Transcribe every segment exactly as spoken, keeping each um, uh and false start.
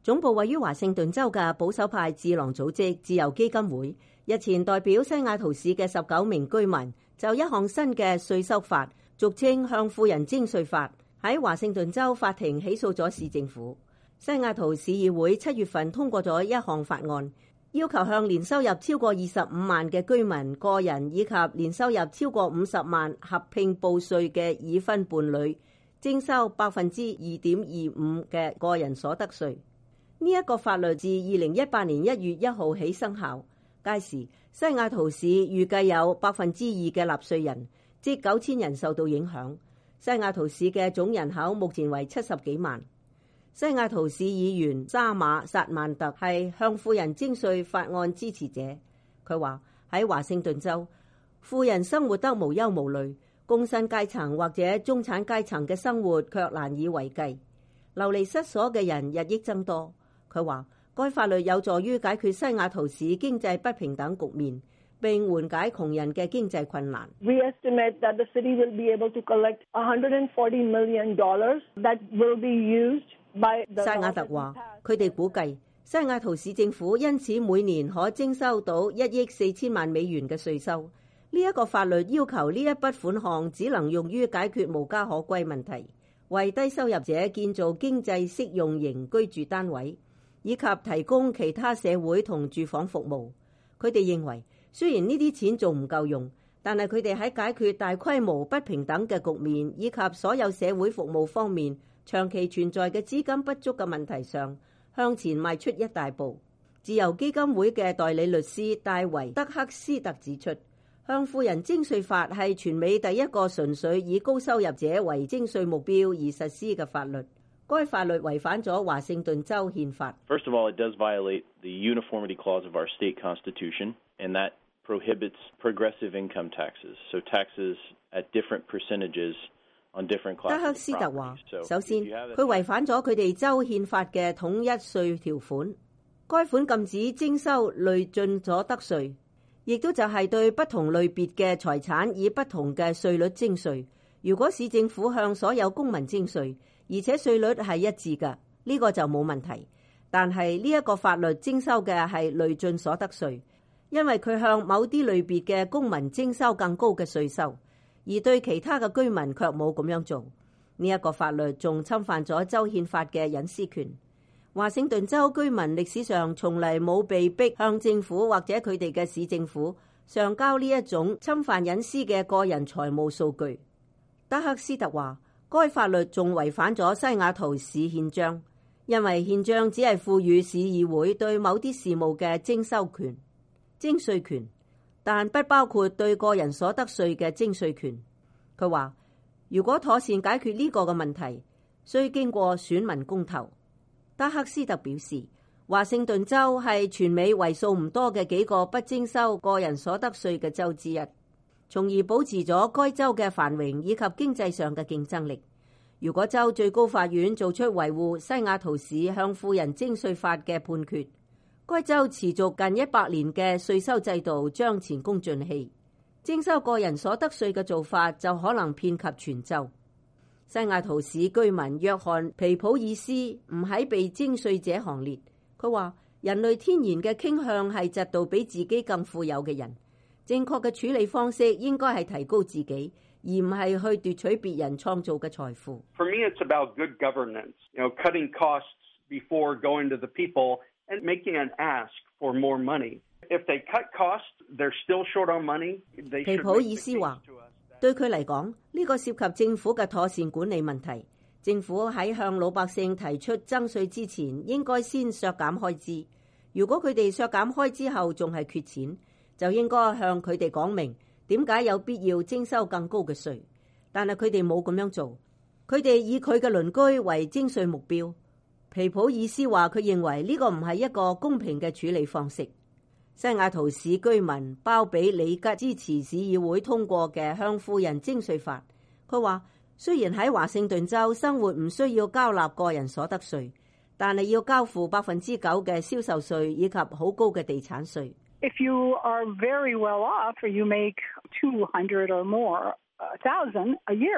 總部位於華盛頓州嘅保守派智囊組織自由基金會日前代表西雅圖市嘅十九名居民就一項新嘅稅收法，俗稱向富人徵稅法，喺華盛頓州法庭起訴咗市政府。西雅圖市議會七月份通過咗一項法案，要求向年收入超過二十五萬嘅居民個人以及年收入超過五十萬合併報稅嘅已婚伴侶徵收百分之二點二五嘅個人所得稅。呢、這、一個法律自二零一八年一月一號起生效，屆時西雅圖市預計有百分之二嘅納稅人，即九千人受到影響。西雅圖市嘅總人口目前為七十幾萬。西雅圖市議員沙馬薩曼特係向富人徵稅法案支持者，佢話喺華盛頓州，富人生活得無憂無慮，工薪階層或者中產階層嘅生活卻難以為繼，流離失所嘅人日益增多。佢話該法律有助於解決西雅圖市經濟不平等局面，並緩解窮人嘅經濟困難。 We estimate that the city will be able to collect one hundred forty million dollars that will be used by the... 沙雅特話，佢哋估計西雅圖市政府因此每年可徵收到一億四千萬美元嘅稅收。呢、這、一個法律要求呢一筆款項只能用於解決無家可歸問題，為低收入者建造經濟適用型居住單位，以及提供其他社會同住房服務。佢哋認為，雖然呢啲錢仲唔夠用，但係佢哋喺解決大規模不平等嘅局面以及所有社會服務方面長期存在嘅資金不足嘅問題上，向前邁出一大步。自由基金會嘅代理律師戴維德克斯特指出，向富人徵稅法係全美第一個純粹以高收入者為徵稅目標而實施嘅法律。該法律違反咗華盛頓州憲法。 First of all, it does violate the uniformity clause of our state constitution, and that prohibits progressive income taxes. So taxes at different percentages on different classes of property. 德克斯特話，首先，佢違反咗佢哋州憲法嘅統一稅條款。該款禁止徵收累進所得稅，亦都就係對不同類別嘅財產以不同嘅稅率徵稅。如果市政府向所有公民徵稅，而且稅率係一致嘅，呢個就冇問題。但係呢一個法律徵收嘅係累進所得稅，因為佢向某啲類別嘅公民徵收更高嘅稅收，而對其他嘅居民卻冇咁樣做。呢一個法律仲侵犯咗州憲法嘅隱私權。華盛頓州居民歷史上從嚟冇被逼向政府或者佢哋嘅市政府上交呢一種侵犯隱私嘅個人財務數據。德克斯特話，該法律仲違反咗西雅圖市憲章，因為憲章只係賦予市議會對某啲事務嘅徵收權、徵稅權，但不包括對個人所得稅嘅徵稅權。佢話，如果妥善解決呢個嘅問題，需經過選民公投。德克斯特表示，華盛頓州係全美為數唔多嘅幾個不徵收個人所得稅嘅州之一，從而保持咗該州嘅繁榮以及經濟上嘅競爭力。如果州最高法院做出維護西雅圖市向富人徵稅法嘅判決，該州持續近一百年嘅稅收制度將前功盡棄，徵收個人所得稅嘅做法就可能遍及全州。西雅圖市居民約翰皮普爾斯唔喺被徵稅者行列，佢話人類天然嘅傾向係嫉妒比自己更富有嘅人。正確嘅處理方式應該係提高自己，而唔係去奪取別人創造嘅財富。 For me, it's about good governance. You know, cutting costs before going to the people and making an ask for more money. If they cut costs, they're still short on money. 皮普爾斯話，對佢嚟講，呢個涉及政府嘅妥善管理問題。政府喺向老百姓提出增稅之前，應該先削減開支。如果佢哋削減開支後仲係缺錢，就應該向佢哋講明點解有必要徵收更高嘅稅。但係佢哋冇咁樣做，佢哋以佢嘅鄰居為徵稅目標。皮普爾斯話，佢認為呢個唔係一個公平嘅處理方式。西雅圖市居民包比里吉支持市議會通過嘅向富人徵稅法。佢話，雖然喺華盛頓州生活唔需要交納個人所得稅，但係要交付百分之九嘅銷售稅以及好高嘅地產稅。 If you are very well off or you make two hundred or more thousand a year,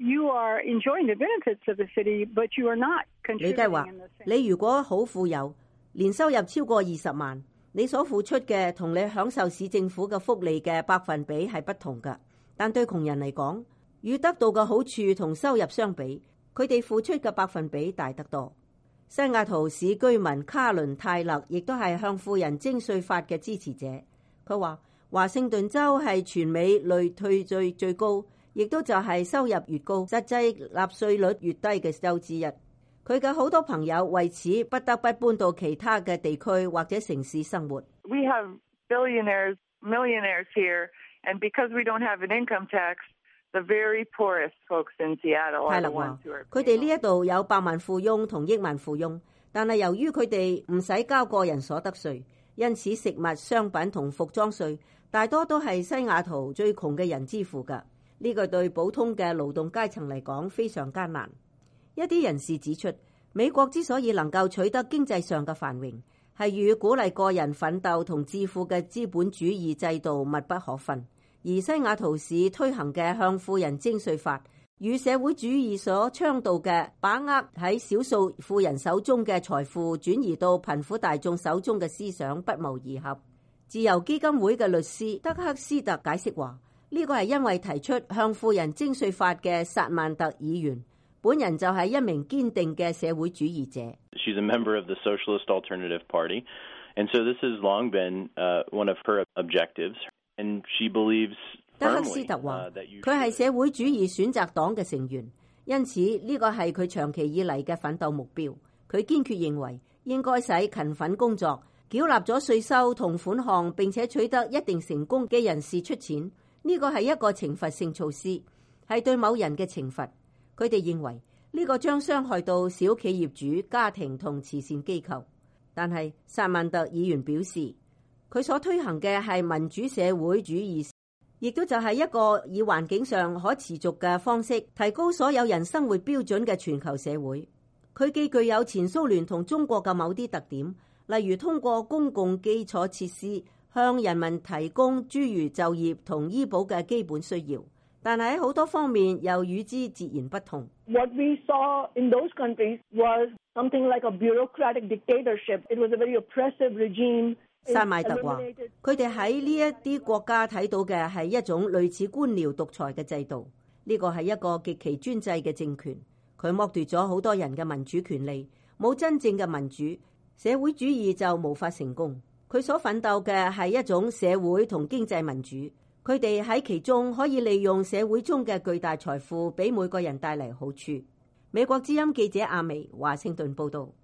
You are enjoying the benefits of the city, but you are not contributing. 李計話：你如果好富有，年收入超過二十萬，你所付出嘅同你享受市政府嘅福利嘅百分比係不同㗎。但對窮人嚟講，與得到嘅好處同收入相比，佢哋付出嘅百分比大得多。西雅圖市居民卡倫泰勒亦都係向富人徵稅法嘅支持者。佢話：華盛頓州係全美累退稅最高，亦都就係收入越高，實際納稅率越低嘅州之一。佢嘅好多朋友為此不得不搬到其他嘅地區或者城市生活。 We have billionaires, millionaires here, and because we don't have an income tax, the very poorest folks in Seattle are the ones who are. 佢哋呢一度有百萬富翁同億萬富翁，但係由於佢哋唔使交個人所得稅，因此食物、商品同服裝稅大多都係西雅圖最窮嘅人支付㗎。呢個對普通嘅勞動階層嚟講非常艱難。一啲人士指出，美國之所以能夠取得經濟上嘅繁榮，係與鼓勵個人奮鬥同致富嘅資本主義制度密不可分。而西雅圖市推行嘅向富人徵稅法，與社會主義所倡導嘅把握喺少數富人手中嘅財富轉移到貧苦大眾手中嘅思想不謀而合。自由基金會嘅律師德克斯特解釋話，呢個係因為提出向富人徵稅法嘅薩曼特議員本人就係一名堅定嘅社會主義者。 She's a member of the Socialist Alternative Party, and so this has long been uh, one of her objectives. And she believes firmly, 德克斯特話，佢係社會主義選擇黨嘅成員，因此呢個係佢長期以嚟嘅奮鬥目標。佢堅決認為應該使勤奮工作、繳納咗稅收同款項並且取得一定成功嘅人士出錢。呢個係一個懲罰性措施，係對某人嘅懲罰。佢哋認為呢個將傷害到小企業主、家庭同慈善機構。但係薩曼特議員表示，佢所推行嘅係民主社會主義，亦都就係一個以環境上可持續嘅方式提高所有人生活標準嘅全球社會。佢既具有前蘇聯同中國嘅某啲特點，例如通過公共基礎設施向人民提供諸如就業同醫保嘅基本需要，但係喺好多方面又與之截然不同。 What we saw in those countries was something like a bureaucratic dictatorship. It was a very oppressive regime. 薩邁特話，佢哋喺呢一啲國家睇到嘅係一種類似官僚獨裁嘅制度。呢個係一個極其專制嘅政權，佢剝奪咗好多人嘅民主權利。冇真正嘅民主，社會主義就無法成功。佢所奮鬥嘅係一種社會同經濟民主。佢哋喺其中可以利用社會中嘅巨大財富，俾每個人帶嚟好處。美國之音記者阿薇華盛頓報道。